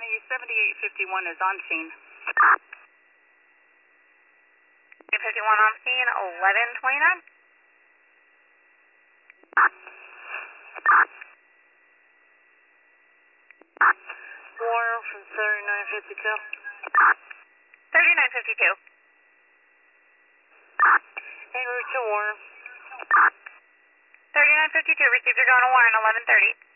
value 7851 is on scene. 51 on scene, 1129. War from 3952. 3952. En route to War. 3952, received your John Warren, 1130.